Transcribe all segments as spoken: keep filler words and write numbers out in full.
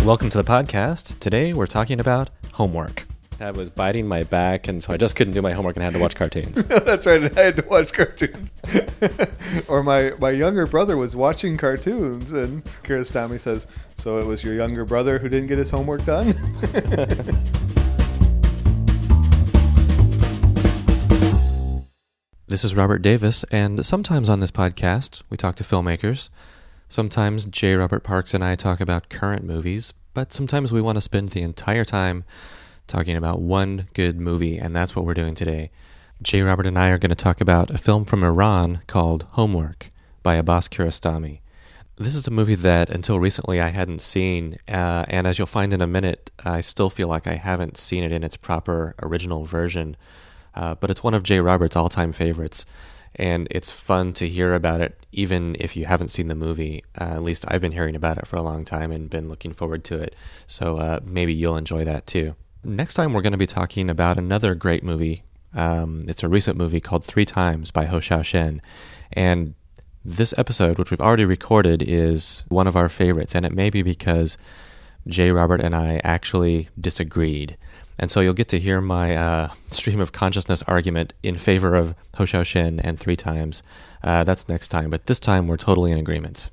Welcome to the podcast. Today we're talking about homework. I was biting my back, and so I just couldn't do my homework and had to watch cartoons. That's right. I had to watch cartoons. Or my, my younger brother was watching cartoons, and Kiarostami says, so it was your younger brother who didn't get his homework done? This is Robert Davis, and sometimes on this podcast we talk to filmmakers. Sometimes J. Robert Parks and I talk about current movies, but sometimes we want to spend the entire time talking about one good movie, and that's what we're doing today. J. Robert and I are going to talk about a film from Iran called Homework by Abbas Kiarostami. This is a movie that until recently I hadn't seen, uh, and as you'll find in a minute, I still feel like I haven't seen it in its proper original version, uh, but it's one of J. Robert's all-time favorites. And it's fun to hear about it, even if you haven't seen the movie. Uh, at least I've been hearing about it for a long time and been looking forward to it. So uh, maybe you'll enjoy that too. Next time we're going to be talking about another great movie. Um, it's a recent movie called Three Times by Hou Hsiao-hsien. And this episode, which we've already recorded, is one of our favorites. And it may be because J. Robert and I actually disagreed. And so you'll get to hear my uh, stream of consciousness argument in favor of Hou Hsiao-hsien and Three Times. Uh, that's next time, but this time we're totally in agreement.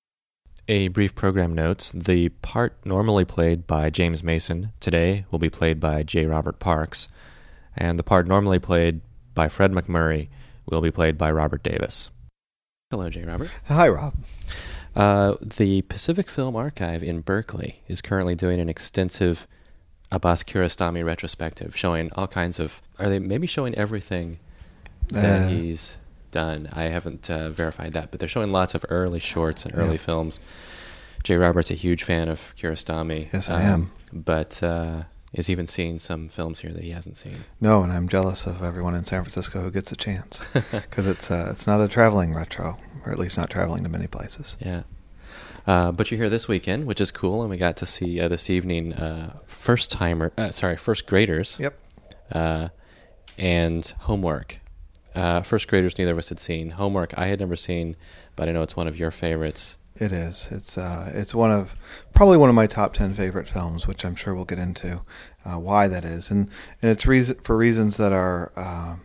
A brief program note, the part normally played by James Mason today will be played by J. Robert Parks, and the part normally played by Fred McMurray will be played by Robert Davis. Hello, J. Robert. Hi, Rob. Uh, the Pacific Film Archive in Berkeley is currently doing an extensive Abbas Kiarostami retrospective, showing all kinds of... Are they maybe showing everything that uh, he's done? I haven't uh, verified that, but they're showing lots of early shorts and early yeah. films. J. Robert's a huge fan of Kiarostami. Yes, I um, am. But uh, is even seeing some films here that he hasn't seen. No, and I'm jealous of everyone in San Francisco who gets a chance, because it's uh, it's not a traveling retro, or at least not traveling to many places. Yeah. Uh, but you're here this weekend, which is cool, and we got to see uh, this evening uh, first timer, uh, sorry, first graders. Yep. Uh, and Homework. Uh, first graders, neither of us had seen. Homework, I had never seen, but I know it's one of your favorites. It is. It's uh, it's one of probably one of my top ten favorite films, which I'm sure we'll get into uh, why that is, and and it's reason for reasons that are. Uh,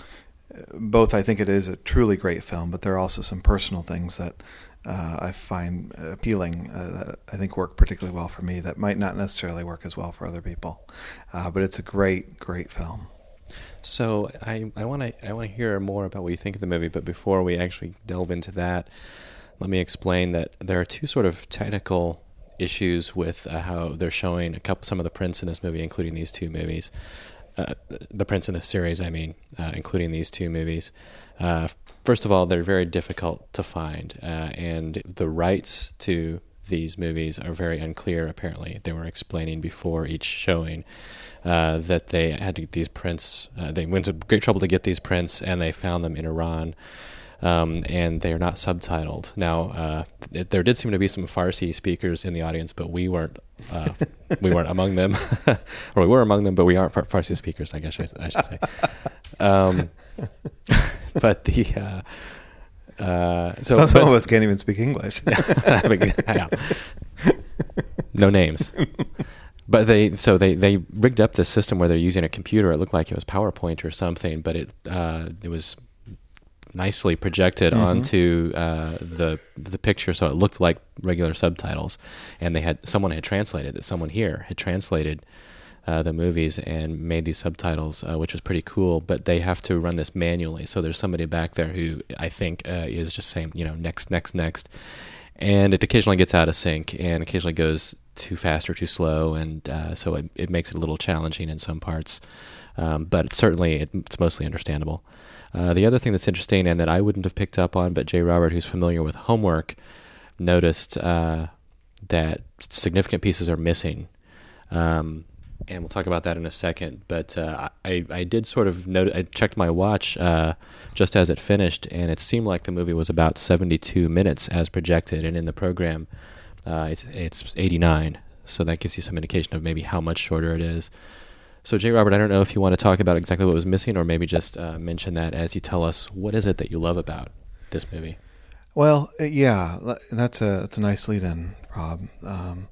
both, I think it is a truly great film, but there are also some personal things that uh, I find appealing uh, that I think work particularly well for me that might not necessarily work as well for other people. Uh, but it's a great, great film. So I I want to I want to hear more about what you think of the movie, but before we actually delve into that, let me explain that there are two sort of technical issues with uh, how they're showing a couple some of the prints in this movie, including these two movies. Uh, the prints in the series, I mean, uh, including these two movies. Uh, first of all, they're very difficult to find, uh, and the rights to these movies are very unclear, apparently. They were explaining before each showing uh, that they had to get these prints, uh, they went to great trouble to get these prints, and they found them in Iran. Um, and they are not subtitled. Now, uh, th- there did seem to be some Farsi speakers in the audience, but we weren't. Uh, we weren't among them, or we were among them, but we aren't Far- Farsi speakers. I guess I, I should say. Um, but the uh, uh, so some, some but, of us can't even speak English. yeah. No names. But they so they, they rigged up this system where they're using a computer. It looked like it was PowerPoint or something, but it uh, it was nicely projected mm-hmm. onto uh, the the picture, so it looked like regular subtitles. And they had someone had translated that someone here had translated uh, the movies and made these subtitles, uh, which was pretty cool. But they have to run this manually, so there's somebody back there who I think uh, is just saying, you know, next, next, next, and it occasionally gets out of sync and occasionally goes too fast or too slow, and uh, so it, it makes it a little challenging in some parts. Um, but certainly, it, it's mostly understandable. Uh, the other thing that's interesting and that I wouldn't have picked up on, but J. Robert, who's familiar with Homework, noticed uh, that significant pieces are missing. Um, and we'll talk about that in a second. But uh, I, I did sort of note, I checked my watch uh, just as it finished, and it seemed like the movie was about seventy-two minutes as projected. And in the program, uh, it's, it's eighty-nine. So that gives you some indication of maybe how much shorter it is. So, J. Robert, I don't know if you want to talk about exactly what was missing, or maybe just uh, mention that as you tell us what is it that you love about this movie. Well, yeah, that's a that's a nice lead-in, Rob. Um,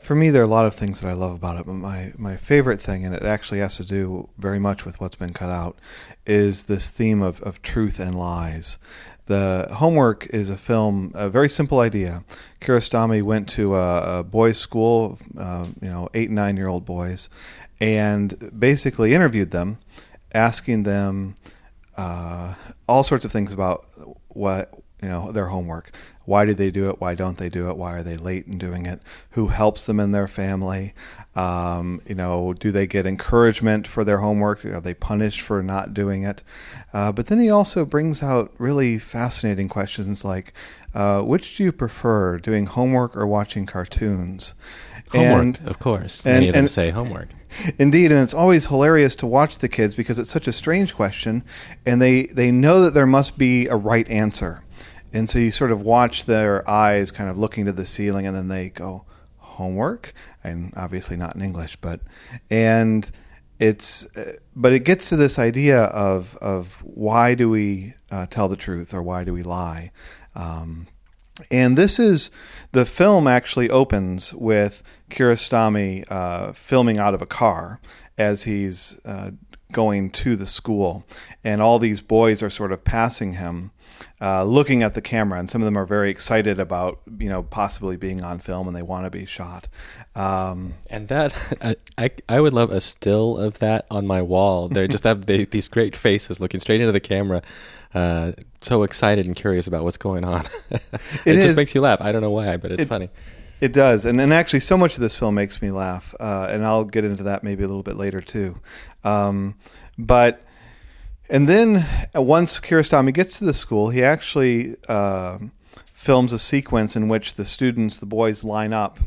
For me, there are a lot of things that I love about it, but my, my favorite thing, and it actually has to do very much with what's been cut out, is this theme of, of truth and lies. The Homework is a film, a very simple idea. Kiarostami went to a, a boys' school, uh, you know, eight and nine-year-old boys, and basically interviewed them, asking them uh, all sorts of things about what, you know, their homework. Why do they do it? Why don't they do it? Why are they late in doing it? Who helps them in their family? Um, you know, do they get encouragement for their homework? Are they punished for not doing it? Uh, but then he also brings out really fascinating questions like, uh, which do you prefer, doing homework or watching cartoons? Homework, and, of course. And, Many of them and, say homework. Indeed, and it's always hilarious to watch the kids because it's such a strange question, and they, they know that there must be a right answer. And so you sort of watch their eyes kind of looking to the ceiling, and then they go, homework? And obviously not in English, but and it's but it gets to this idea of of why do we uh, tell the truth or why do we lie? Um, and this is the film actually opens with Kiarostami uh, filming out of a car as he's uh, going to the school, and all these boys are sort of passing him. Uh, looking at the camera, and some of them are very excited about, you know, possibly being on film, and they want to be shot. Um, and that, I, I, I would love a still of that on my wall. They just have they, these great faces looking straight into the camera, uh, so excited and curious about what's going on. it it just makes you laugh. I don't know why, but it's it, funny. It does, and and actually, so much of this film makes me laugh, uh, and I'll get into that maybe a little bit later too. Um, but. And then uh, once Kiarostami gets to the school, he actually uh, films a sequence in which the students, the boys, line up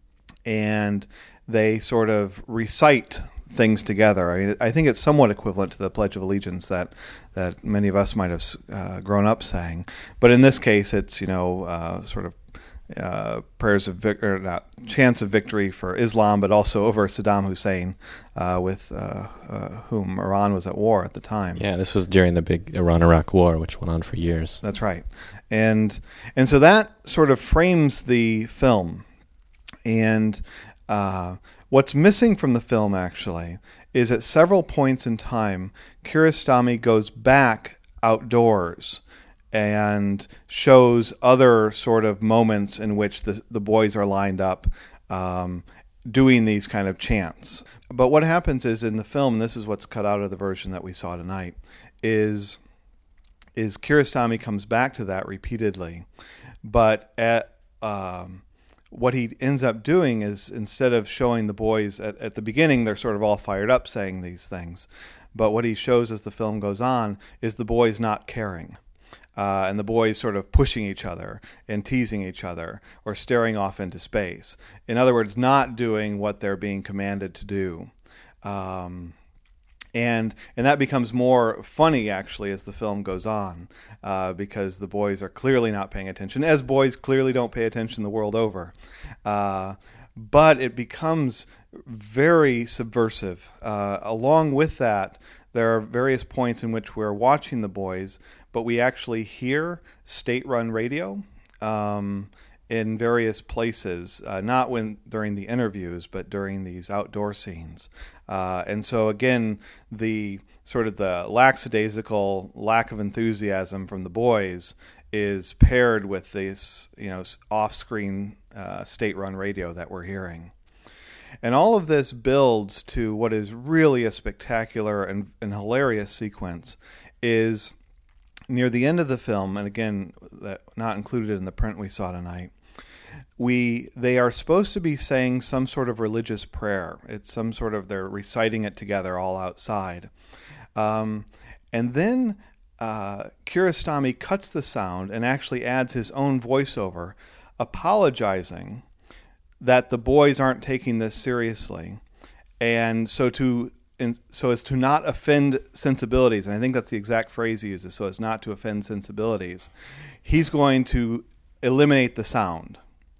and they sort of recite things together. I mean, I think it's somewhat equivalent to the Pledge of Allegiance that that many of us might have uh, grown up saying. But in this case, it's, you know, uh, sort of Uh, prayers of vic- or not chants of victory for Islam, but also over Saddam Hussein, uh, with uh, uh, whom Iran was at war at the time. Yeah, this was during the big Iran-Iraq war, which went on for years. That's right, and and so that sort of frames the film. And uh, what's missing from the film actually is at several points in time, Kiarostami goes back outdoors and shows other sort of moments in which the the boys are lined up um, doing these kind of chants. But what happens is in the film, this is what's cut out of the version that we saw tonight, is is Kiarostami comes back to that repeatedly. But at um, what he ends up doing is, instead of showing the boys at, at the beginning, they're sort of all fired up saying these things. But what he shows as the film goes on is the boys not caring. Uh, and the boys sort of pushing each other and teasing each other or staring off into space. In other words, not doing what they're being commanded to do. Um, and and that becomes more funny, actually, as the film goes on, uh, because the boys are clearly not paying attention, as boys clearly don't pay attention the world over. Uh, but it becomes very subversive. Uh, along with that, there are various points in which we're watching the boys, but we actually hear state-run radio um, in various places, uh, not when during the interviews, but during these outdoor scenes. Uh, and so again, the sort of the lackadaisical lack of enthusiasm from the boys is paired with this, you know, off-screen uh, state-run radio that we're hearing. And all of this builds to what is really a spectacular and, and hilarious sequence. Is near the end of the film, and again, that not included in the print we saw tonight, we they are supposed to be saying some sort of religious prayer. It's some sort of, they're reciting it together all outside. Um, and then uh, Kiarostami cuts the sound and actually adds his own voiceover, apologizing that the boys aren't taking this seriously. And so to in, so as to not offend sensibilities, and I think that's the exact phrase he uses, so as not to offend sensibilities, he's going to eliminate the sound.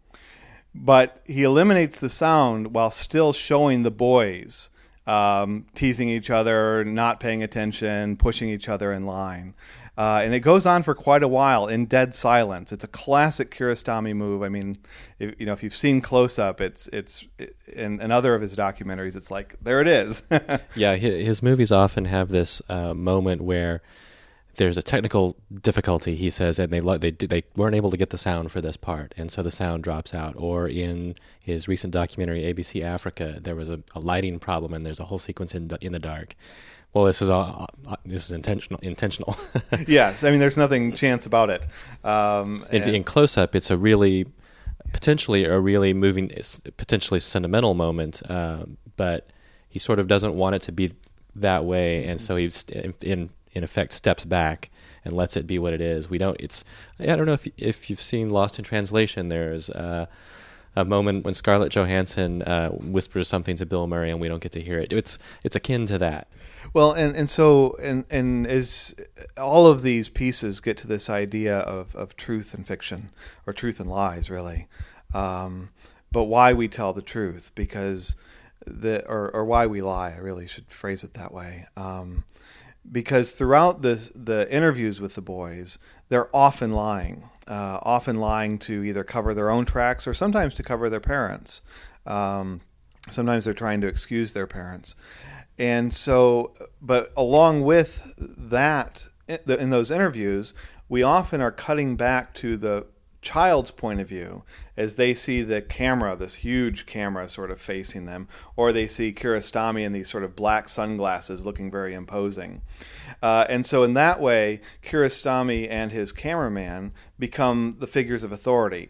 But he eliminates the sound while still showing the boys um, teasing each other, not paying attention, pushing each other in line. Uh, and it goes on for quite a while in dead silence. It's a classic Kiarostami move. I mean, if, you know, if you've seen Close Up, it's it's in, in other of his documentaries, it's like, there it is. Yeah, his movies often have this uh, moment where there's a technical difficulty, he says, and they they they weren't able to get the sound for this part, and so the sound drops out. Or in his recent documentary A B C Africa, there was a, a lighting problem, and there's a whole sequence in the, in the dark. Well, this is all, uh, this is intentional. Intentional. Yes, I mean, there's nothing chance about it. Um, in, in Close Up, it's a really potentially a really moving, potentially sentimental moment, uh, but he sort of doesn't want it to be that way, and so he's in. in effect steps back and lets it be what it is. We don't, it's, I don't know if if you've seen Lost in Translation, there's uh, a moment when Scarlett Johansson uh, whispers something to Bill Murray and we don't get to hear it. It's it's akin to that. Well, and, and so, and, and as all of these pieces get to this idea of, of truth and fiction, or truth and lies, really. Um, but why we tell the truth, because the, or, or why we lie, I really should phrase it that way. Um, Because throughout the the interviews with the boys, they're often lying, uh, often lying to either cover their own tracks or sometimes to cover their parents. Um, sometimes they're trying to excuse their parents. And so, but along with that, in those interviews, we often are cutting back to the child's point of view as they see the camera, this huge camera sort of facing them, or they see Kiarostami in these sort of black sunglasses looking very imposing. Uh, and so in that way, Kiarostami and his cameraman become the figures of authority,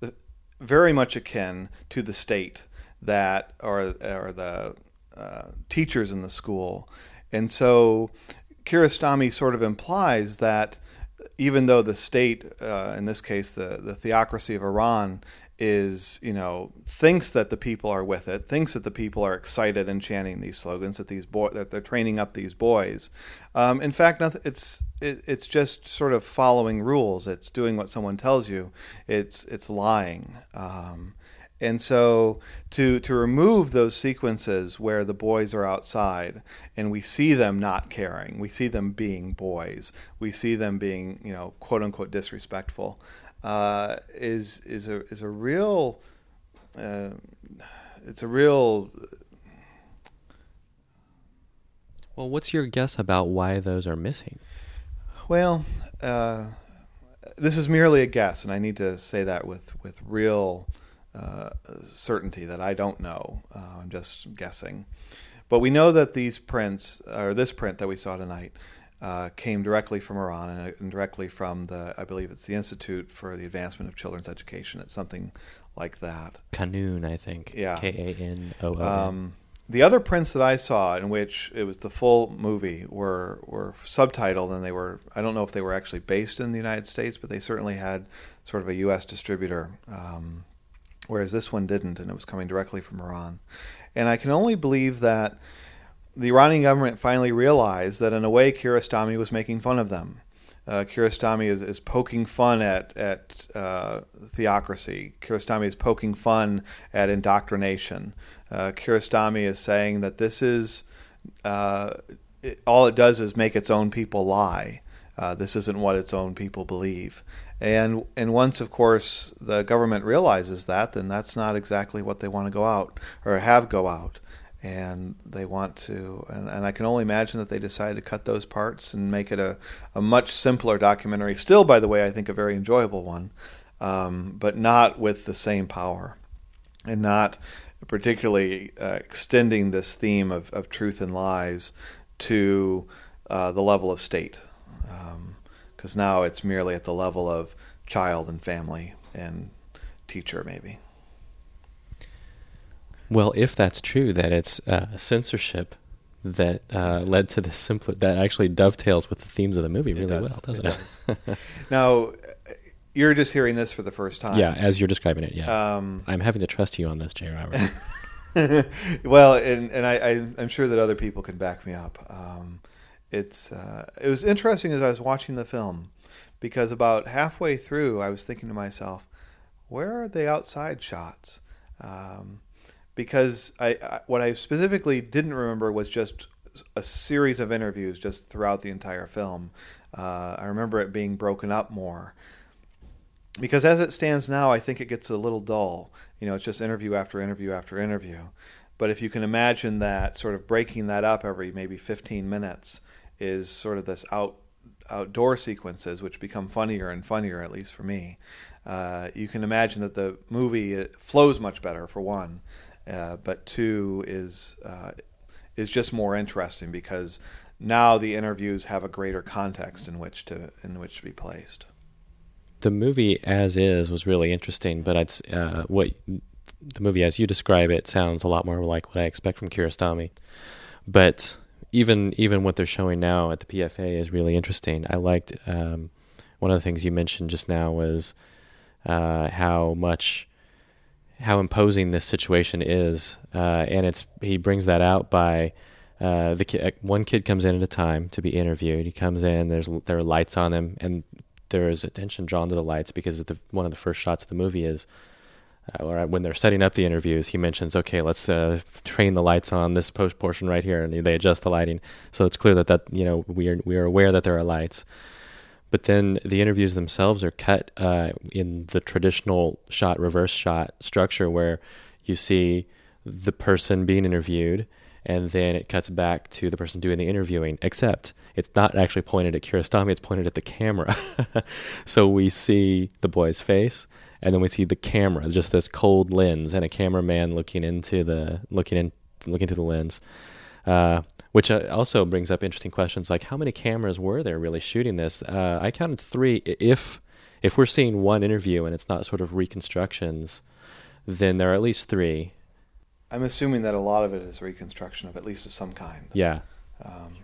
very much akin to the state that, or, or the uh, teachers in the school. And so Kiarostami sort of implies that even though the state, uh, in this case, the, the theocracy of Iran, is, you know, thinks that the people are with it, thinks that the people are excited and chanting these slogans, that these boy, that they're training up these boys. Um, in fact, nothing, it's it, it's just sort of following rules. It's doing what someone tells you. It's it's lying. Um, And so to to remove those sequences where the boys are outside and we see them not caring, we see them being boys, we see them being, you know, quote unquote disrespectful, uh, is is a is a real uh, it's a real. Well, what's your guess about why those are missing? Well, uh, this is merely a guess, and I need to say that with with real. Uh, certainty that I don't know. Uh, I'm just guessing. But we know that these prints, or this print that we saw tonight, uh, came directly from Iran and, and directly from the, I believe it's the Institute for the Advancement of Children's Education. It's something like that. Kanun, I think. Yeah. K A N O O N. Um, the other prints that I saw in which it was the full movie were, were subtitled, and they were, I don't know if they were actually based in the United States, but they certainly had sort of a U S distributor, um, whereas this one didn't, and it was coming directly from Iran. And I can only believe that the Iranian government finally realized that, in a way, Kiarostami was making fun of them. Uh, Kiarostami is, is poking fun at, at uh, theocracy. Kiarostami is poking fun at indoctrination. Uh, Kiarostami is saying that this is, uh, it, all it does is make its own people lie. Uh, this isn't what its own people believe. And and once, of course, the government realizes that, then that's not exactly what they want to go out, or have go out. And they want to, and, and I can only imagine that they decided to cut those parts and make it a, a much simpler documentary. Still, by the way, I think a very enjoyable one, um, but not with the same power, and not particularly uh, extending this theme of, of truth and lies to uh, the level of state. Um, Because now it's merely at the level of child and family and teacher, maybe. Well, if that's true, that it's uh, censorship that uh, led to this simpler, that actually dovetails with the themes of the movie really well, doesn't it? it? Does. Now, you're just hearing this for the first time. Yeah, as you're describing it, yeah. Um, I'm having to trust you on this, J. Robert. Well, and, and I, I, I'm sure that other people can back me up. Um, it's uh, it was interesting as I was watching the film, because about halfway through I was thinking to myself, where are the outside shots? Um, because I, I what I specifically didn't remember was just a series of interviews just throughout the entire film. Uh, I remember it being broken up more. Because as it stands now, I think it gets a little dull. You know, it's just interview after interview after interview. But if you can imagine that, sort of breaking that up every maybe fifteen minutes is sort of this out outdoor sequences, which become funnier and funnier, at least for me. Uh, you can imagine that the movie it flows much better, for one. Uh, but two is uh, is just more interesting because now the interviews have a greater context in which to in which to be placed. The movie as is was really interesting, but it's uh, what the movie as you describe it sounds a lot more like what I expect from Kiarostami. But even even what they're showing now at the P F A is really interesting. I liked um, one of the things you mentioned just now was uh, how much how imposing this situation is, uh, and it's he brings that out by uh, the ki- one kid comes in at a time to be interviewed. He comes in, there's there are lights on him, and there is attention drawn to the lights because the, one of the first shots of the movie is uh, or when they're setting up the interviews, he mentions, okay, let's uh, train the lights on this post portion right here, and they adjust the lighting. So it's clear that, that you know, we are, we are aware that there are lights. But then the interviews themselves are cut uh, in the traditional shot, reverse shot structure where you see the person being interviewed, and then it cuts back to the person doing the interviewing, except it's not actually pointed at Kiarostami, it's pointed at the camera. So we see the boy's face, and then we see the camera, just this cold lens, and a cameraman looking into the looking in looking through the lens, uh, which also brings up interesting questions like how many cameras were there really shooting this? Uh, I counted three. If if we're seeing one interview and it's not sort of reconstructions, then there are at least three. I'm assuming that a lot of it is reconstruction of at least of some kind. Yeah. Um,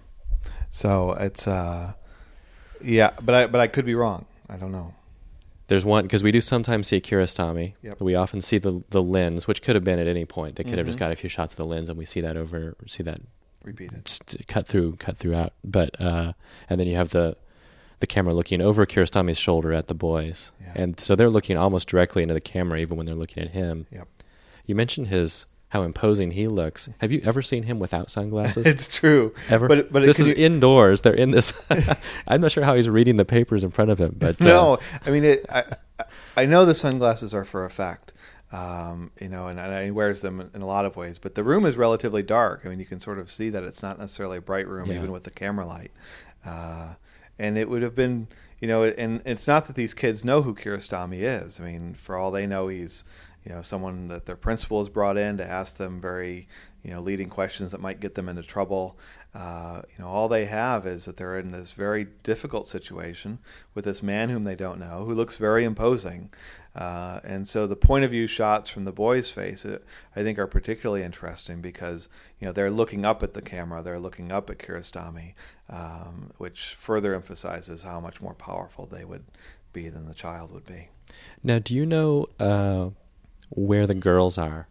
so it's uh, yeah, but I but I could be wrong. I don't know. There's one because we do sometimes see Kiarostami. Yep. We often see the the lens, which could have been at any point. They could mm-hmm. have just got a few shots of the lens, and we see that over, see that repeated, st- cut through, cut throughout. But uh, and then you have the the camera looking over Kiarostami's shoulder at the boys, yeah. And so they're looking almost directly into the camera, even when they're looking at him. Yep. You mentioned his. How imposing he looks. Have you ever seen him without sunglasses? It's true. Ever? But, but this is you... indoors. They're in this. I'm not sure how he's reading the papers in front of him. But no, uh... I mean, it, I, I know the sunglasses are for effect, um, you know, and, and he wears them in a lot of ways. But the room is relatively dark. I mean, you can sort of see that it's not necessarily a bright room, yeah. even with the camera light. Uh, and it would have been, you know, and it's not that these kids know who Kiarostami is. I mean, for all they know, he's... you know, someone that their principal has brought in to ask them very, you know, leading questions that might get them into trouble. Uh, you know, all they have is that they're in this very difficult situation with this man whom they don't know, who looks very imposing. Uh, and so the point of view shots from the boy's face, uh, I think, are particularly interesting because, you know, they're looking up at the camera, they're looking up at Kiarostami, um, which further emphasizes how much more powerful they would be than the child would be. Now, do you know... Uh where the girls are?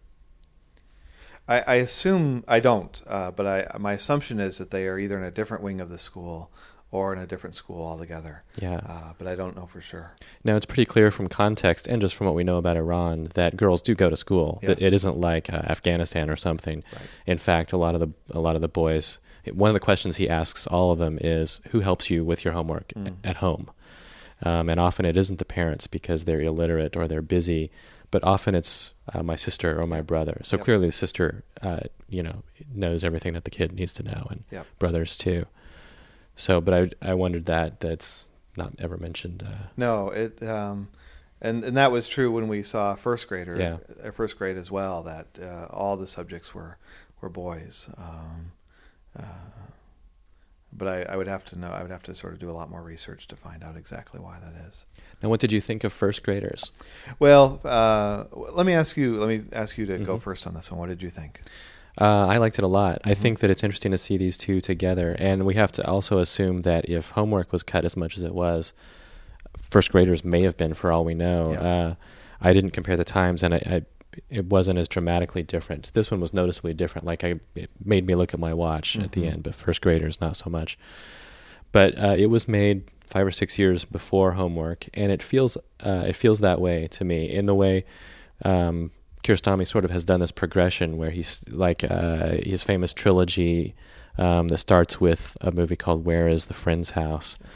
I, I assume I don't, uh, but I my assumption is that they are either in a different wing of the school or in a different school altogether. Yeah, uh, but I don't know for sure. Now it's pretty clear from context and just from what we know about Iran that girls do go to school. Yes. It isn't like uh, Afghanistan or something. Right. In fact, a lot of the a lot of the boys. One of the questions he asks all of them is, "Who helps you with your homework mm. at home?" Um, and often it isn't the parents because they're illiterate or they're busy. But often it's uh, my sister or my brother. So yep. clearly the sister, uh, you know, knows everything that the kid needs to know, and yep. brothers too. So, but I I wondered that that's not ever mentioned. Uh, no, it um, and and that was true when we saw first grader, yeah. uh, first grade as well. That uh, all the subjects were were boys. Um, uh, but I, I would have to know. I would have to sort of do a lot more research to find out exactly why that is. Now, what did you think of first graders? Well, uh, let me ask you. Let me ask you to mm-hmm. go first on this one. What did you think? Uh, I liked it a lot. Mm-hmm. I think that it's interesting to see these two together, and we have to also assume that if homework was cut as much as it was, first graders may have been, for all we know. Yeah. Uh, I didn't compare the times, and I, I it wasn't as dramatically different. This one was noticeably different. Like I, it made me look at my watch mm-hmm. at the end, but first graders not so much. But uh, it was made five or six years before homework, and it feels uh, it feels that way to me. In the way um, Kiarostami sort of has done this progression, where he's like uh, his famous trilogy um, that starts with a movie called "Where Is the Friend's House."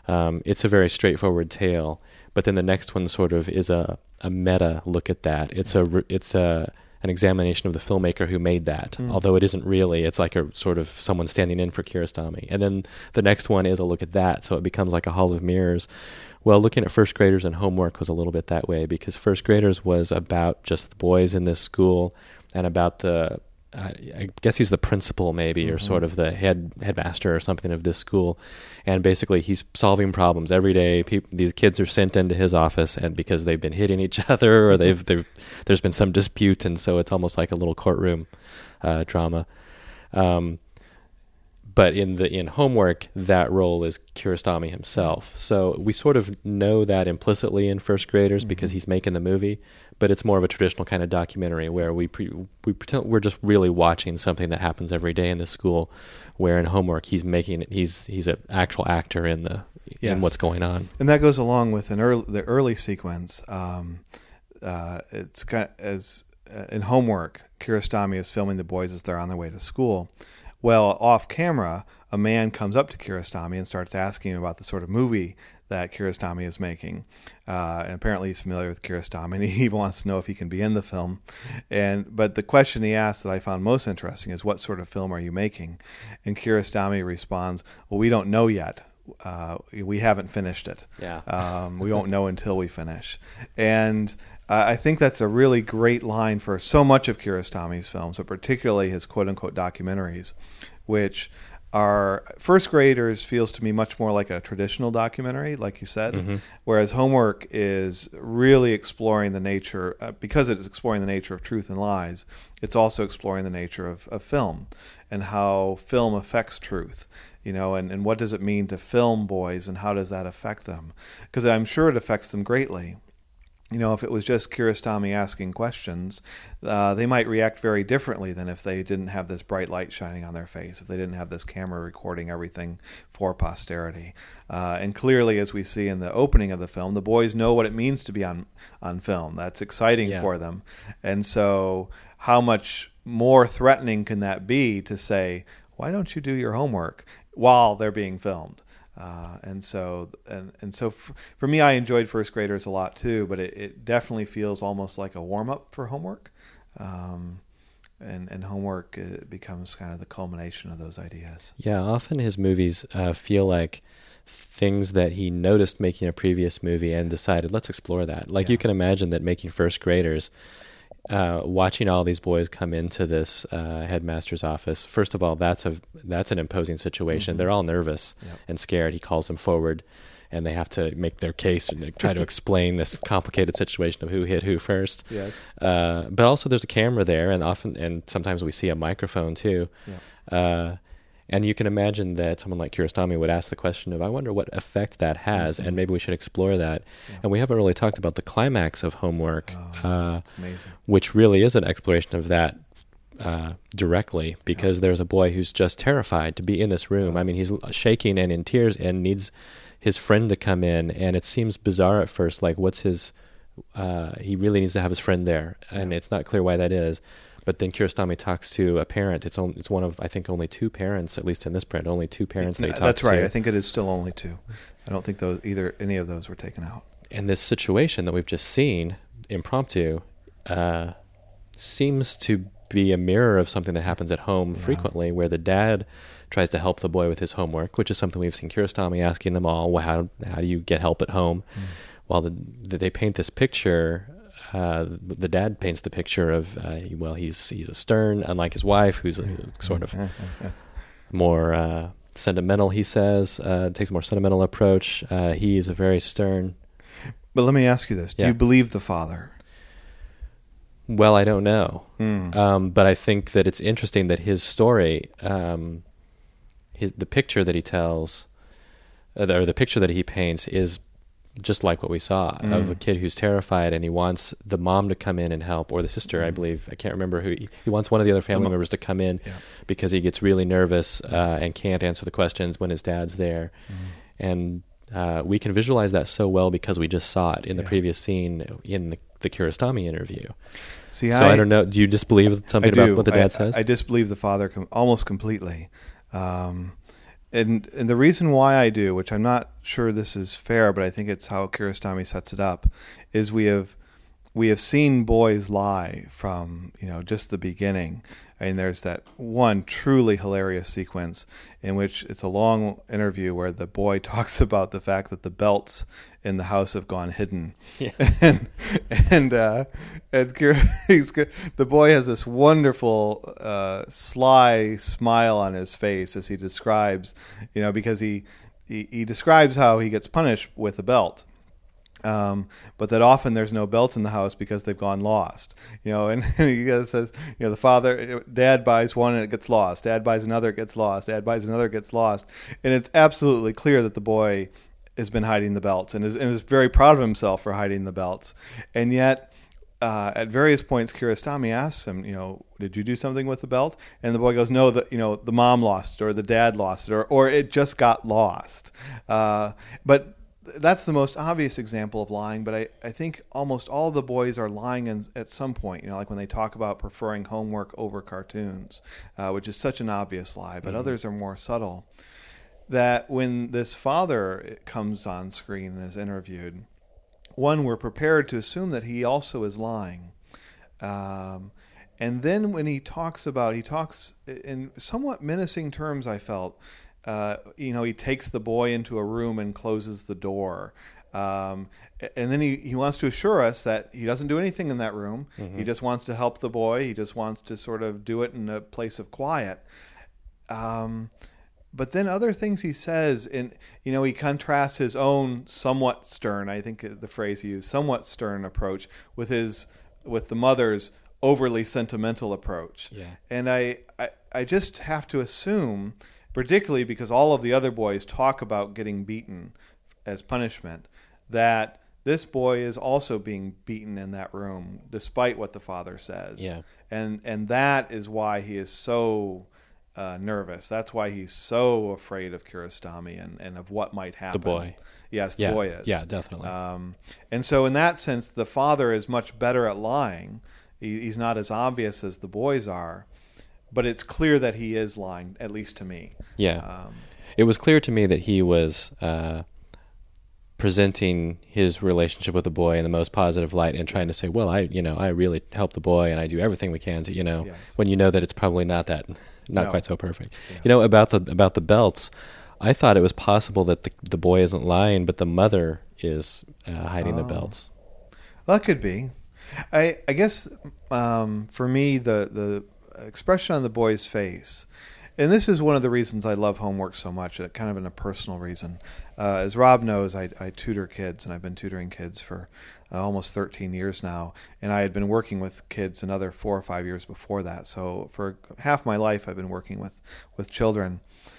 Um, it's a very straightforward tale, but then the next one sort of is a, a meta look at that. It's a it's a an examination of the filmmaker who made that, mm. although it isn't really. It's like a sort of someone standing in for Kiarostami. And then the next one is a look at that, so it becomes like a hall of mirrors. Well, looking at First Graders and Homework was a little bit that way, because First Graders was about just the boys in this school and about the, uh, I guess he's the principal maybe, mm-hmm. or sort of the head headmaster or something of this school. And basically he's solving problems every day. People, these kids are sent into his office, and because they've been hitting each other, or they've, they've there's been some dispute, and so it's almost like a little courtroom uh, drama. Um, But in the in Homework, that role is Kiarostami himself. So we sort of know that implicitly in First Graders, mm-hmm. because he's making the movie. But it's more of a traditional kind of documentary where we pre, we pretend we're just really watching something that happens every day in the school. Where in Homework, he's making it. He's he's an actual actor in the yes. in what's going on. And that goes along with an early, the early sequence. Um, uh, it's kind of, as uh, in Homework, Kiarostami is filming the boys as they're on their way to school. Well, off camera, a man comes up to Kiarostami and starts asking him about the sort of movie that Kiarostami is making. Uh, and apparently he's familiar with Kiarostami, and he wants to know if he can be in the film. And But the question he asks that I found most interesting is, what sort of film are you making? And Kiarostami responds, well, we don't know yet. Uh, we haven't finished it. Yeah. Um, we won't know until we finish. And uh, I think that's a really great line for so much of Kiarostami's films, but particularly his quote-unquote documentaries, which are, First Graders feels to me much more like a traditional documentary, like you said, mm-hmm. whereas Homework is really exploring the nature, uh, because it is exploring the nature of truth and lies, it's also exploring the nature of, of film and how film affects truth. You know, and, and what does it mean to film boys, and how does that affect them? Because I'm sure it affects them greatly. You know, if it was just Kiarostami asking questions, uh, they might react very differently than if they didn't have this bright light shining on their face, if they didn't have this camera recording everything for posterity. Uh, and clearly, as we see in the opening of the film, the boys know what it means to be on, on film. That's exciting yeah. for them. And so how much more threatening can that be to say, why don't you do your homework while they're being filmed? Uh, and so, and, and so f- for me, I enjoyed First Graders a lot too, but it, it definitely feels almost like a warm up for Homework. Um, and, and Homework uh, becomes kind of the culmination of those ideas. Yeah. Often his movies uh, feel like things that he noticed making a previous movie and decided, let's explore that. Like yeah. you can imagine that making First Graders, Uh, watching all these boys come into this uh, headmaster's office. First of all, that's a that's an imposing situation. Mm-hmm. They're all nervous yep. and scared. He calls them forward, and they have to make their case and they try to explain this complicated situation of who hit who first. Yes. Uh, but also, there's a camera there, and often, and sometimes we see a microphone too. Yep. Uh, and you can imagine that someone like Kiarostami would ask the question of, I wonder what effect that has, mm-hmm. and maybe we should explore that. Yeah. And we haven't really talked about the climax of Homework, oh, uh, that's amazing. Which really is an exploration of that uh, directly, because yeah. there's a boy who's just terrified to be in this room. I mean, he's shaking and in tears and needs his friend to come in, and it seems bizarre at first, like what's his, uh, he really needs to have his friend there, and yeah. it's not clear why that is. But then Kiarostami talks to a parent. It's only, it's one of, I think, only two parents, at least in this print, only two parents that he talks to. That's right. I think it is still only two. I don't think those either any of those were taken out. And this situation that we've just seen, impromptu, uh, seems to be a mirror of something that happens at home yeah. frequently, where the dad tries to help the boy with his homework, which is something we've seen Kiarostami asking them all, well, how, how do you get help at home? Mm. While the, the, they paint this picture... Uh, the dad paints the picture of, uh, well, he's he's a stern, unlike his wife, who's a, sort of more uh, sentimental, he says, uh, takes a more sentimental approach. Uh, he's a very stern. But let me ask you this. Do yeah. you believe the father? Well, I don't know. Mm. Um, but I think that it's interesting that his story, um, his the picture that he tells, uh, or the picture that he paints is just like what we saw mm. of a kid who's terrified, and he wants the mom to come in and help, or the sister, mm. I believe. I can't remember who. He, he wants one of the other family the members to come in yeah. because he gets really nervous uh, and can't answer the questions when his dad's there. Mm. And uh, we can visualize that so well because we just saw it in the yeah. previous scene in the, the Kiarostami interview. See, so I, I don't know. Do you disbelieve something about what the dad I, says? I, I disbelieve the father com- almost completely. Um, and and the reason why I do, which I'm not sure this is fair, but I think it's how Kiarostami sets it up, is we have we have seen boys lie from, you know, just the beginning. And there's that one truly hilarious sequence in which it's a long interview where the boy talks about the fact that the belts in the house have gone hidden. Yeah. And and uh, and he's good. The boy has this wonderful uh, sly smile on his face as he describes, you know, because he he, he describes how he gets punished with a belt. Um, but that often there's no belts in the house because they've gone lost, you know, and, and he says, you know, the father, dad buys one and it gets lost. Dad buys another, it gets lost. Dad buys another, it gets lost. And it's absolutely clear that the boy has been hiding the belts and is, and is very proud of himself for hiding the belts. And yet, uh, at various points, Kiarostami asks him, you know, did you do something with the belt? And the boy goes, no, the, you know, the mom lost it, or the dad lost it, or, or it just got lost. Uh, but that's the most obvious example of lying, but I, I think almost all the boys are lying in, at some point, you know, like when they talk about preferring homework over cartoons, uh, which is such an obvious lie, but mm-hmm. others are more subtle. That when this father comes on screen and is interviewed, one, we're prepared to assume that he also is lying. Um, and then when he talks about, he talks in somewhat menacing terms, I felt. Uh, you know, he takes the boy into a room and closes the door. Um, and then he, he wants to assure us that he doesn't do anything in that room. Mm-hmm. He just wants to help the boy. He just wants to sort of do it in a place of quiet. Um, but then other things he says, in, you know, he contrasts his own somewhat stern, I think the phrase he used, somewhat stern approach with his, with the mother's overly sentimental approach. Yeah. And I, I, I just have to assume, particularly because all of the other boys talk about getting beaten as punishment, that this boy is also being beaten in that room, despite what the father says. Yeah. And and that is why he is so uh, nervous. That's why he's so afraid of Kiarostami and, and of what might happen. The boy. Yes, the yeah. boy is. Yeah, definitely. Um, and so in that sense, the father is much better at lying. He, he's not as obvious as the boys are. But it's clear that he is lying, at least to me. Yeah. Um, it was clear to me that he was uh, presenting his relationship with the boy in the most positive light and trying to say, well, I, you know, I really help the boy and I do everything we can to, you know, yes. when you know that it's probably not that, not no. quite so perfect. Yeah. You know, about the about the belts, I thought it was possible that the, the boy isn't lying, but the mother is uh, hiding oh. the belts. Well, that could be. I I guess um, for me, the the expression on the boy's face, and this is one of the reasons I love homework so much, uh, kind of in a personal reason. Uh, as Rob knows, I, I tutor kids, and I've been tutoring kids for uh, almost thirteen years now, and I had been working with kids another four or five years before that. So for half my life, I've been working with, with children.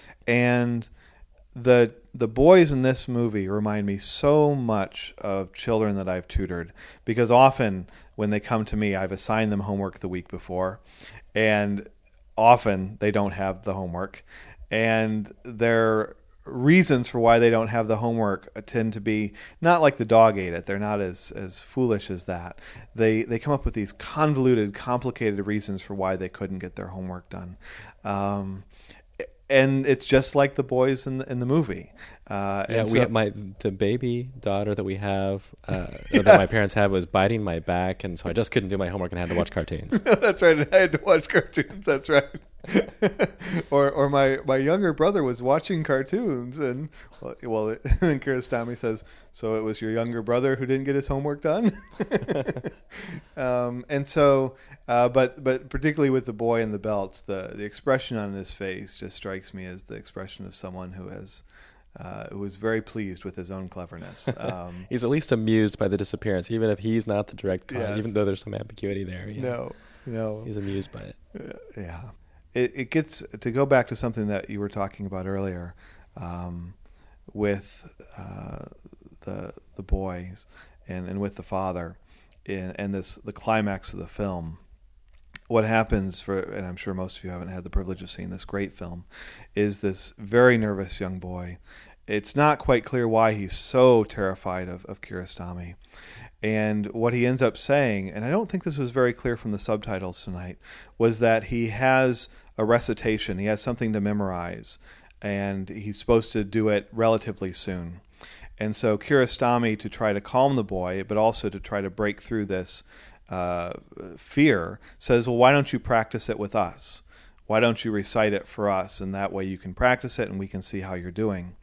And the the boys in this movie remind me so much of children that I've tutored, because often when they come to me, I've assigned them homework the week before, and often they don't have the homework. And their reasons for why they don't have the homework tend to be not like the dog ate it. They're not as, as foolish as that. They they come up with these convoluted, complicated reasons for why they couldn't get their homework done. Um, and it's just like the boys in the, in the movie. Uh, yeah, and we so, have my the baby daughter that we have, uh, yes. that my parents have, was biting my back, and so I just couldn't do my homework and had to watch cartoons. That's right. I had to watch cartoons. That's right. or or my, my younger brother was watching cartoons, and well, well and then Kiarostami says, "So it was your younger brother who didn't get his homework done." um, and so, uh, but but particularly with the boy and the belts, the the expression on his face just strikes me as the expression of someone who has. Uh, who was very pleased with his own cleverness. Um, he's at least amused by the disappearance, even if he's not the direct cause, yes. even though there's some ambiguity there. Yeah. No, no. He's amused by it. Uh, yeah. It, it gets, to go back to something that you were talking about earlier, um, with uh, the the boys and, and with the father, and, and this the climax of the film. What happens, for, and I'm sure most of you haven't had the privilege of seeing this great film, is this very nervous young boy. It's not quite clear why he's so terrified of, of Kiarostami. And what he ends up saying, and I don't think this was very clear from the subtitles tonight, was that he has a recitation, he has something to memorize. and he's supposed to do it relatively soon. And so Kiarostami, to try to calm the boy, but also to try to break through this uh, fear, says, well, why don't you practice it with us? Why don't you recite it for us? And that way you can practice it and we can see how you're doing.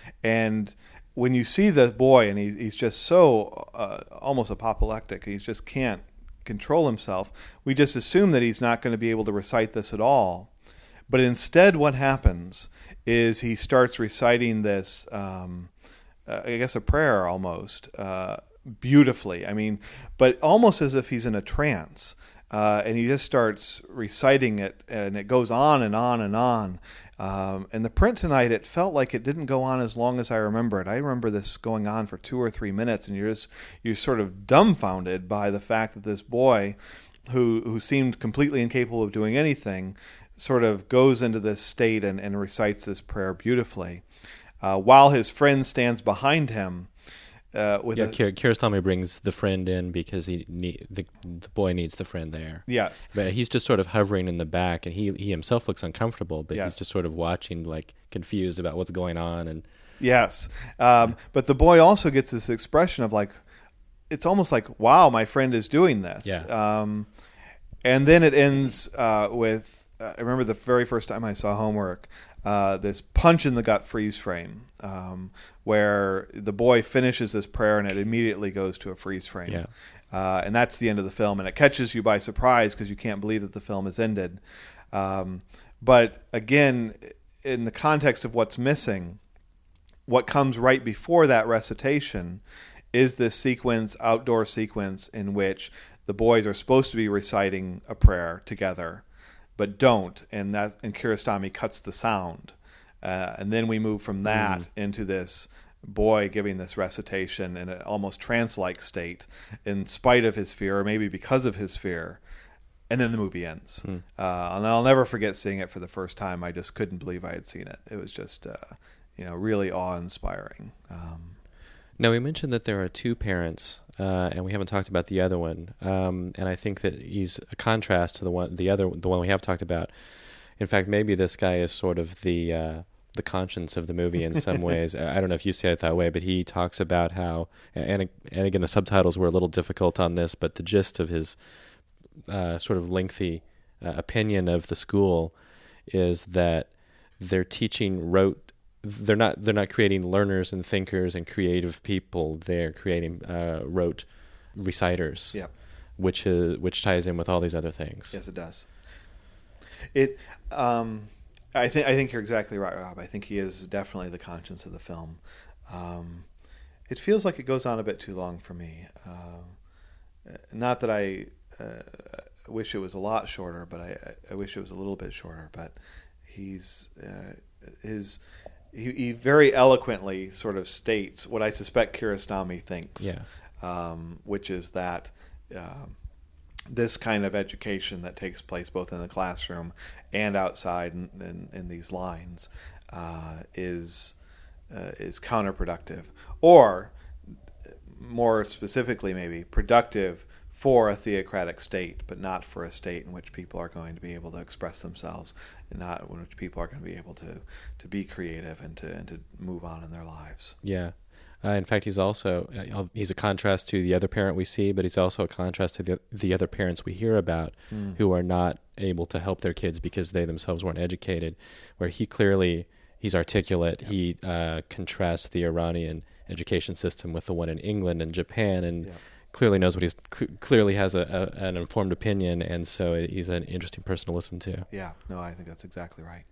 And when you see the boy, and he, he's just so uh, almost apoplectic, he just can't control himself, we just assume that he's not going to be able to recite this at all. But instead what happens is he starts reciting this, um, uh, I guess a prayer almost, uh, beautifully. I mean, but almost as if he's in a trance. Uh, and he just starts reciting it, and it goes on and on and on. Um, and the print tonight, it felt like it didn't go on as long as I remember it. I remember this going on for two or three minutes, and you're just you're sort of dumbfounded by the fact that this boy, who who seemed completely incapable of doing anything, sort of goes into this state and, and recites this prayer beautifully, uh, while his friend stands behind him. Uh, with yeah, a, Kiarostami brings the friend in because he need, the the boy needs the friend there. Yes, but he's just sort of hovering in the back, and he he himself looks uncomfortable, but yes. he's just sort of watching, like confused about what's going on. And yes, um, but the boy also gets this expression of like, it's almost like, wow, my friend is doing this. Yeah. Um, and then it ends uh, with, uh, I remember the very first time I saw Homework, uh, this punch in the gut freeze frame, um, where the boy finishes this prayer and it immediately goes to a freeze frame. Yeah. Uh, and that's the end of the film, and it catches you by surprise because you can't believe that the film has ended. Um, but again, in the context of what's missing, what comes right before that recitation is this sequence, outdoor sequence, in which the boys are supposed to be reciting a prayer together, but don't, and that and Kiarostami cuts the sound, uh, and then we move from that mm. into this boy giving this recitation in an almost trance-like state, in spite of his fear, or maybe because of his fear, and then the movie ends. Mm. Uh, and I'll never forget seeing it for the first time. I just couldn't believe I had seen it. It was just, uh, you know, really awe-inspiring. Um, Now, we mentioned that there are two parents, uh, and we haven't talked about the other one. Um, and I think that he's a contrast to the one, the other, the one we have talked about. In fact, maybe this guy is sort of the uh, the conscience of the movie in some ways. I don't know if you see it that way, but he talks about how, and and again, the subtitles were a little difficult on this, but the gist of his uh, sort of lengthy uh, opinion of the school is that they're teaching rote. They're not. They're not creating learners and thinkers and creative people. They're creating uh, rote reciters. Yeah, which is which ties in with all these other things. Yes, it does. It. Um, I think. I think you're exactly right, Rob. I think he is definitely the conscience of the film. Um, it feels like it goes on a bit too long for me. Uh, not that I uh, wish it was a lot shorter, but I, I wish it was a little bit shorter. But he's uh, his. He, he very eloquently sort of states what I suspect Kiarostami thinks, yeah. um, which is that uh, this kind of education that takes place both in the classroom and outside in, in, in these lines uh, is uh, is counterproductive, or more specifically, maybe productive for a theocratic state, but not for a state in which people are going to be able to express themselves, and not in which people are going to be able to, to be creative and to and to move on in their lives. Yeah. Uh, in fact, he's also uh, he's a contrast to the other parent we see, but he's also a contrast to the the other parents we hear about mm. who are not able to help their kids because they themselves weren't educated. Where he clearly he's articulate. Yep. He uh, contrasts the Iranian education system with the one in England and Japan, and yep. clearly knows what he's cl- clearly has a, a an informed opinion, and so he's an interesting person to listen to. Yeah, no, I think that's exactly right.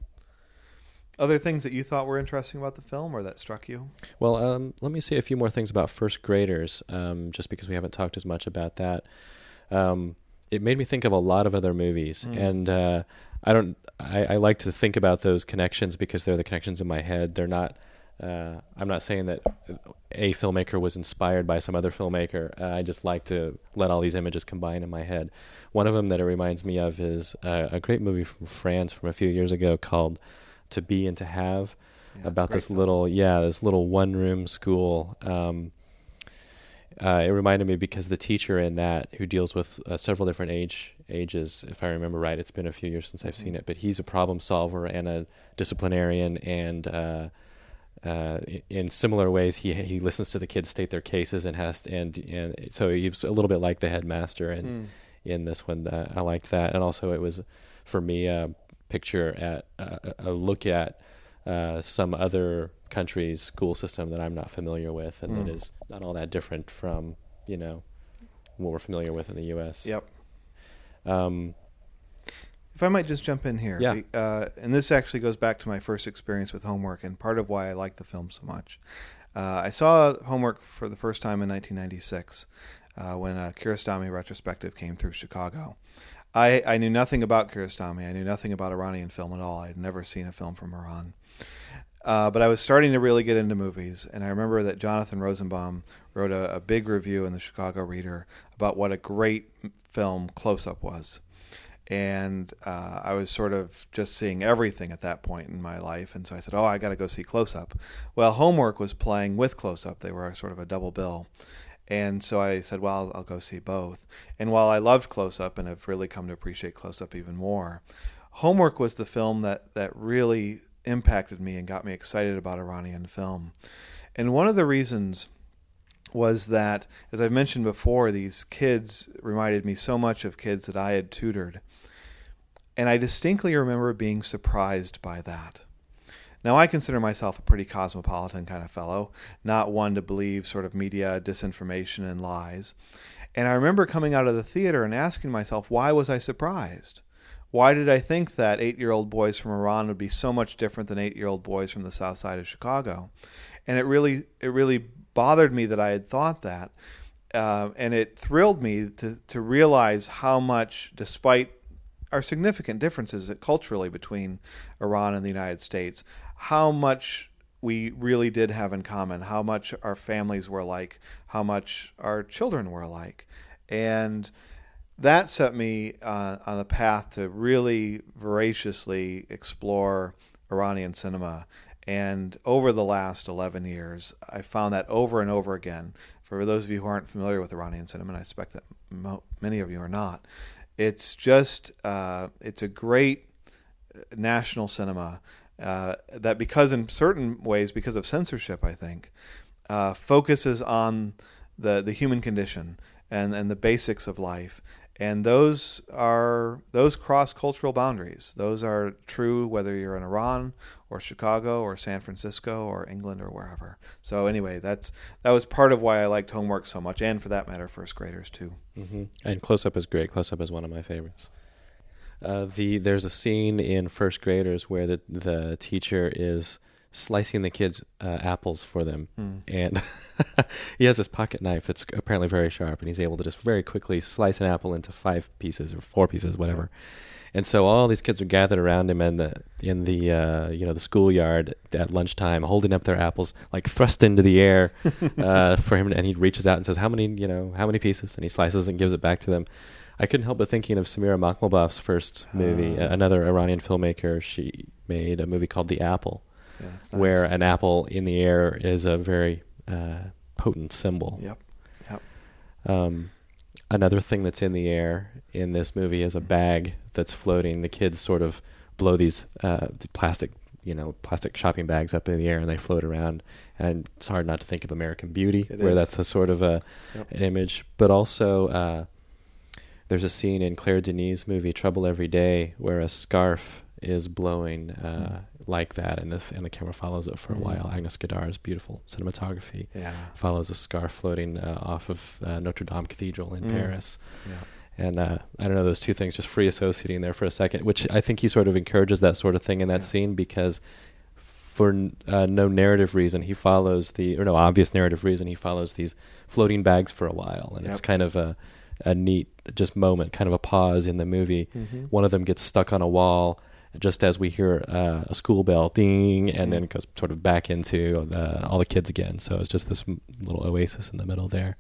Other things that you thought were interesting about the film or that struck you? Well, um, let me say a few more things about First Graders, um, just because we haven't talked as much about that. Um, it made me think of a lot of other movies, mm. and uh, I don't. I, I like to think about those connections because they're the connections in my head. They're not. Uh, I'm not saying that a filmmaker was inspired by some other filmmaker. Uh, I just like to let all these images combine in my head. One of them that it reminds me of is uh, a great movie from France from a few years ago called To Be and To Have, yeah, about this film. little, yeah, this little one-room school. Um, uh, it reminded me because the teacher in that, who deals with uh, several different age ages, if I remember right, it's been a few years since I've seen it, but he's a problem solver and a disciplinarian, and uh, uh, in similar ways, he he listens to the kids state their cases and has to, and and so he's a little bit like the headmaster in mm. in this one. Uh, I liked that, and also it was for me a picture at uh, a look at uh, some other country's school system that I'm not familiar with, and mm. that is not all that different from, you know, what we're familiar with in the U S. Yep. Um, if I might just jump in here, yeah. uh, and this actually goes back to my first experience with Homework, and part of why I like the film so much. Uh, I saw Homework for the first time in nineteen ninety-six uh, when a Kiarostami retrospective came through Chicago. I, I knew nothing about Kiarostami. I knew nothing about Iranian film at all. I had never seen a film from Iran. Uh, but I was starting to really get into movies, and I remember that Jonathan Rosenbaum wrote a, a big review in the Chicago Reader about what a great film Close Up was. And uh, I was sort of just seeing everything at that point in my life, and so I said, oh, I got to go see Close Up. Well, Homework was playing with Close Up. They were sort of a double bill. And so I said, well, I'll, I'll go see both. And while I loved Close Up and have really come to appreciate Close Up even more, Homework was the film that, that really impacted me and got me excited about Iranian film. And one of the reasons was that, as I've mentioned before, these kids reminded me so much of kids that I had tutored. And I distinctly remember being surprised by that. Now, I consider myself a pretty cosmopolitan kind of fellow, not one to believe sort of media disinformation and lies. And I remember coming out of the theater and asking myself, why was I surprised? Why did I think that eight-year-old boys from Iran would be so much different than eight-year-old boys from the south side of Chicago? And it really it really bothered me that I had thought that. Uh, and it thrilled me to, to realize how much, despite our significant differences culturally between Iran and the United States, how much we really did have in common, how much our families were alike, how much our children were alike. And that set me uh, on the path to really voraciously explore Iranian cinema. And over the last eleven years, I found that over and over again. For those of you who aren't familiar with Iranian cinema, and I expect that mo- many of you are not, it's just, uh, it's a great national cinema uh, that, because in certain ways, because of censorship, I think, uh, focuses on the, the human condition and, and the basics of life. And those are those cross cultural boundaries. Those are true whether you're in Iran or Chicago or San Francisco or England or wherever. So anyway, that's that was part of why I liked Homework so much, and for that matter, First Graders too. Mm-hmm. And Close Up is great. Close Up is one of my favorites. Uh, the there's a scene in First Graders where the the teacher is slicing the kids' uh, apples for them, mm. and he has this pocket knife that's apparently very sharp, and he's able to just very quickly slice an apple into five pieces or four pieces, whatever. And so all these kids are gathered around him in the in the uh, you know the schoolyard at lunchtime, holding up their apples like thrust into the air uh, for him, and he reaches out and says, "How many you know how many pieces?" And he slices and gives it back to them. I couldn't help but thinking of Samira Makhmalbaf's first movie, uh, another Iranian filmmaker. She made a movie called The Apple. Yeah, that's nice. Where an apple in the air is a very uh, potent symbol. Yep. Yep. Um, another thing that's in the air in this movie is a bag that's floating. The kids sort of blow these uh, plastic, you know, plastic shopping bags up in the air, and they float around. And it's hard not to think of American Beauty, it where is. That's a sort of a yep. an image. But also, uh, there's a scene in Claire Denis' movie Trouble Every Day where a scarf is blowing uh, mm. like that, and the and the camera follows it for a mm. while. Agnes Godard's beautiful cinematography yeah. follows a scarf floating uh, off of uh, Notre Dame Cathedral in mm. Paris. Yeah. And uh, I don't know, those two things just free associating there for a second, which I think he sort of encourages that sort of thing in that yeah. scene, because for uh, no narrative reason, he follows the, or no obvious narrative reason, he follows these floating bags for a while, and yep. it's kind of a a neat just moment, kind of a pause in the movie. Mm-hmm. One of them gets stuck on a wall just as we hear uh, a school bell ding, and mm-hmm. then it goes sort of back into the, all the kids again. So it's just this little oasis in the middle there.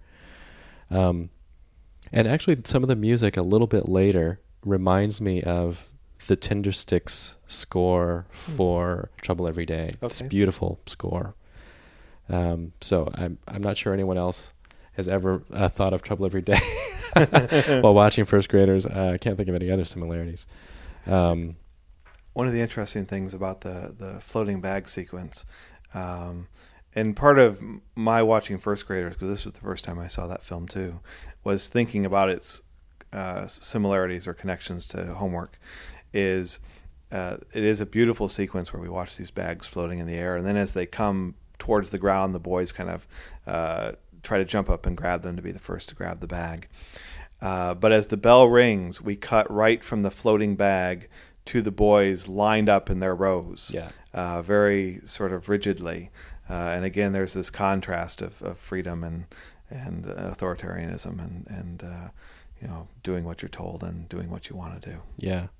Um, and actually some of the music a little bit later reminds me of the Tindersticks score for mm. Trouble Every Day. Okay. It's a beautiful score. Um, so I'm I'm not sure anyone else has ever uh, thought of Trouble Every Day while watching First Graders. Uh, I can't think of any other similarities. Um, One of the interesting things about the, the floating bag sequence, um, and part of my watching First Graders, because this was the first time I saw that film too, was thinking about its uh, similarities or connections to Homework, is uh, it is a beautiful sequence where we watch these bags floating in the air, and then as they come towards the ground, the boys kind of uh, try to jump up and grab them to be the first to grab the bag. Uh, but as the bell rings, we cut right from the floating bag to the boys lined up in their rows, yeah. uh, very sort of rigidly. Uh, and again, there's this contrast of, of freedom and and authoritarianism, and and uh, you know, doing what you're told and doing what you want to do. Yeah.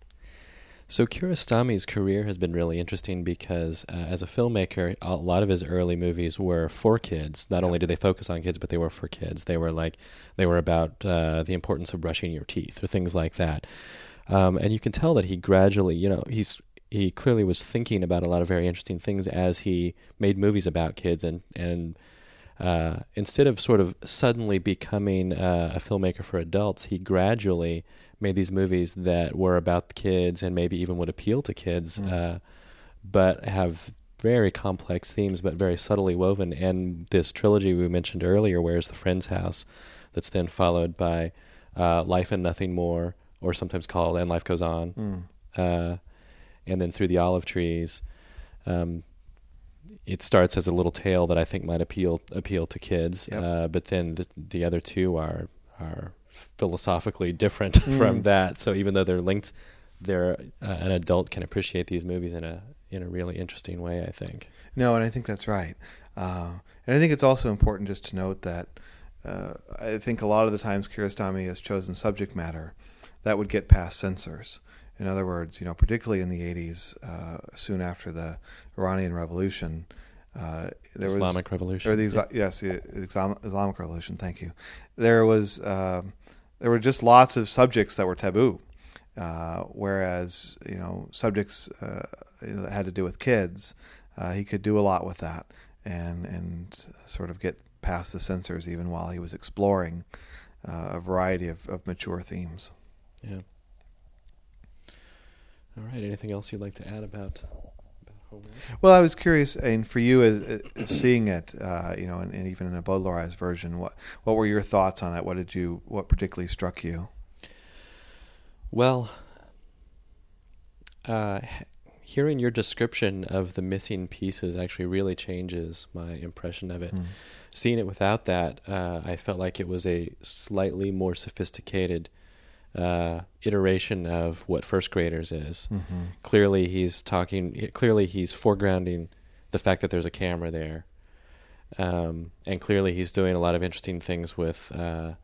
So Kiarostami's career has been really interesting because uh, as a filmmaker, a lot of his early movies were for kids. Not Yeah. only did they focus on kids, but they were for kids. They were like they were about uh, the importance of brushing your teeth or things like that. Um, and you can tell that he gradually, you know, he's he clearly was thinking about a lot of very interesting things as he made movies about kids, and and uh, instead of sort of suddenly becoming uh, a filmmaker for adults, he gradually made these movies that were about the kids and maybe even would appeal to kids, mm. uh, but have very complex themes, but very subtly woven. And this trilogy we mentioned earlier, Where's the Friend's House, that's then followed by uh, Life and Nothing More, or sometimes called And Life Goes On, Mm. uh, and then Through the Olive Trees. Um, it starts as a little tale that I think might appeal appeal to kids, Yep. uh, but then the, the other two are are philosophically different mm. from that. So even though they're linked, they're uh, an adult can appreciate these movies in a in a really interesting way, I think. No, and I think that's right. Uh, and I think it's also important just to note that uh, I think a lot of the times Kiarostami has chosen subject matter that would get past censors. In other words, you know, particularly in the eighties, uh, soon after the Iranian Revolution, uh, there Islamic was, Revolution, or the yeah. yes, the Islamic Revolution. Thank you. There was uh, there were just lots of subjects that were taboo, uh, whereas you know subjects uh, that had to do with kids, uh, he could do a lot with that and and sort of get past the censors even while he was exploring uh, a variety of, of mature themes. Yeah. All right. Anything else you'd like to add about, about Homework? Well, I was curious, and for you, as, as seeing it, uh, you know, and, and even in a Baudelaire's version, what what were your thoughts on it? What did you, what particularly struck you? Well, uh, hearing your description of the missing pieces actually really changes my impression of it. Mm. Seeing it without that, uh, I felt like it was a slightly more sophisticated Uh, iteration of what First Graders is. Mm-hmm. Clearly, he's talking. Clearly, he's foregrounding the fact that there's a camera there, um, and clearly, he's doing a lot of interesting things with uh,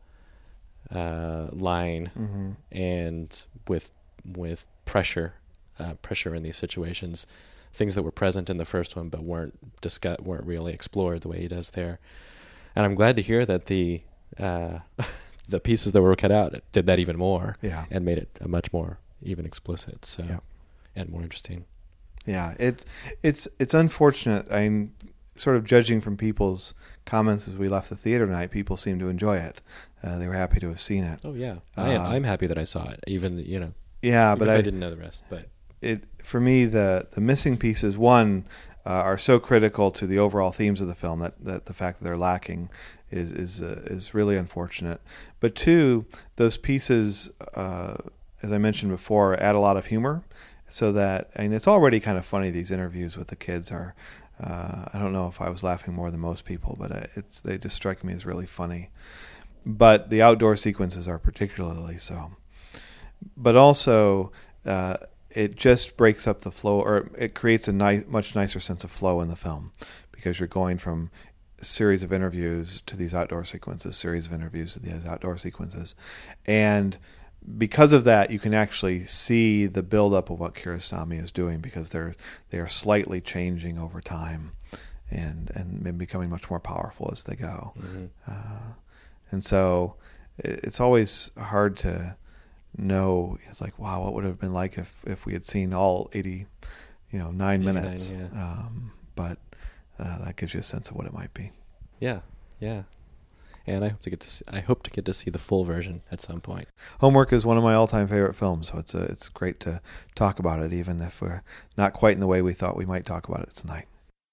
uh, line mm-hmm. and with with pressure, uh, pressure in these situations, things that were present in the first one but weren't discussed, weren't really explored the way he does there. And I'm glad to hear that the uh, the pieces that were cut out did that even more, yeah. and made it a much more even explicit, so yeah. and more interesting. Yeah, it it's it's unfortunate. I'm sort of judging from people's comments as we left the theater tonight. People seem to enjoy it. Uh, they were happy to have seen it. Oh yeah, I, uh, I'm happy that I saw it. Even you know, yeah, even but if I, I didn't know the rest. But it for me the the missing pieces one uh, are so critical to the overall themes of the film that, that the fact that they're lacking is is uh, is really unfortunate. But two, those pieces, uh, as I mentioned before, add a lot of humor, so that I mean it's already kind of funny. These interviews with the kids are. Uh, I don't know if I was laughing more than most people, but it's they just strike me as really funny. But the outdoor sequences are particularly so. But also, uh, it just breaks up the flow, or it creates a nice, much nicer sense of flow in the film, because you're going from a series of interviews to these outdoor sequences, series of interviews to these outdoor sequences. And because of that, you can actually see the buildup of what Kiarostami is doing, because they're they are slightly changing over time, and and becoming much more powerful as they go. Mm-hmm. Uh, and so it's always hard to know. It's like, wow, what would it have been like if, if we had seen all eighty, you know, nine minutes? Yeah. Um, but uh, that gives you a sense of what it might be. Yeah, yeah. and I hope to get to see, I hope to get to see the full version at some point. Homework is one of my all-time favorite films, so it's a, it's great to talk about it, even if we're not quite in the way we thought we might talk about it tonight.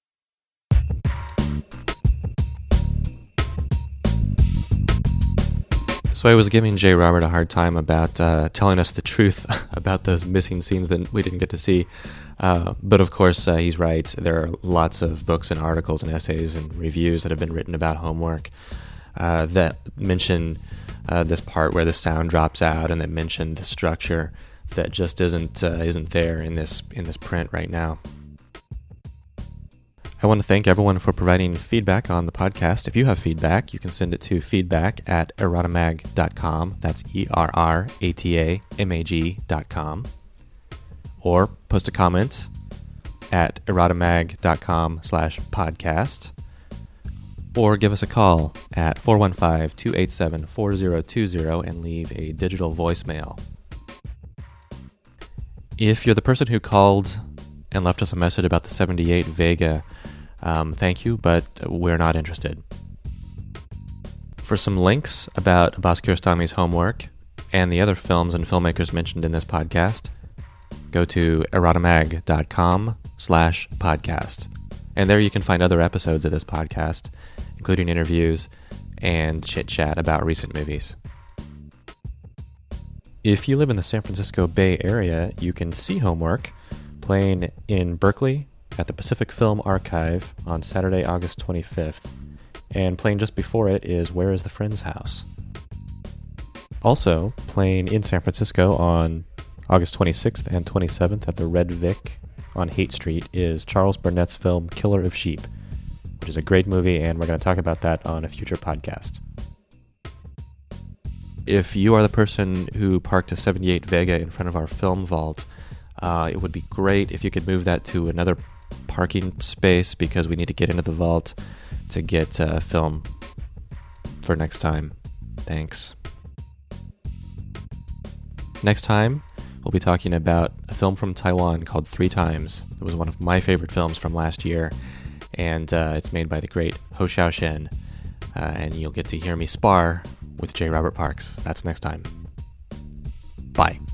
So I was giving Jay Robert a hard time about uh, telling us the truth about those missing scenes that we didn't get to see. Uh, but of course, uh, he's right. There are lots of books and articles and essays and reviews that have been written about Homework uh, that mention uh, this part where the sound drops out, and that mention the structure that just isn't uh, isn't there in this in this print right now. I want to thank everyone for providing feedback on the podcast. If you have feedback, you can send it to feedback at erratamag dot com. That's E R R A T A M A G dot com. Or post a comment at erratamag dot com slash podcast. Or give us a call at four one five, two eight seven, four zero two zero and leave a digital voicemail. If you're the person who called and left us a message about the seventy-eight Vega, um, thank you, but we're not interested. For some links about Abbas Kiarostami's Homework and the other films and filmmakers mentioned in this podcast, go to erratamag dot com slash podcast. And there you can find other episodes of this podcast, including interviews and chit-chat about recent movies. If you live in the San Francisco Bay Area, you can see Homework playing in Berkeley at the Pacific Film Archive on Saturday, August twenty-fifth. And playing just before it is Where is the Friend's House? Also playing in San Francisco on August twenty-sixth and twenty-seventh at the Red Vic on Haight Street is Charles Burnett's film Killer of Sheep, which is a great movie, and we're going to talk about that on a future podcast. If you are the person who parked a seventy-eight Vega in front of our film vault, uh, it would be great if you could move that to another parking space, because we need to get into the vault to get uh, film for next time. Thanks. Next time, we'll be talking about a film from Taiwan called Three Times. It was one of my favorite films from last year, and uh, it's made by the great Ho Xiaoshen, uh, and you'll get to hear me spar with J. Robert Parks. That's next time. Bye.